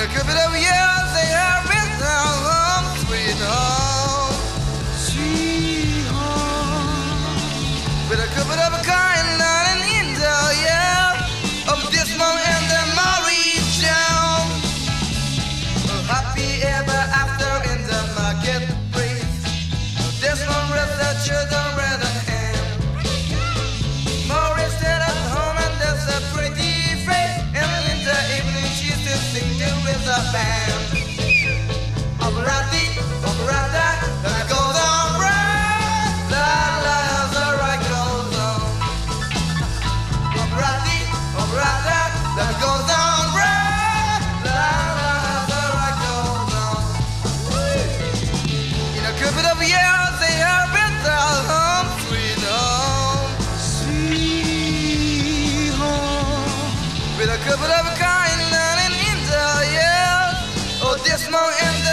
a couple of years they have been down home, sweet home, sweet home. With a couple of a kind down in India, yeah, of dismal and the Mauritian. Happy ever after in the marketplace. Dismal rest the children red and hand. Maurice stayed at home and there's a pretty face. And in the evening she still sing to with a band. Operati, operata, that goes on right. La la, the right goes on. Operati, operata, that goes on right. La la, the right goes on. In a couple of years they have been down home, sweet home, sweet home. With a couple of a kind down in India, yeah. Oh, this moment.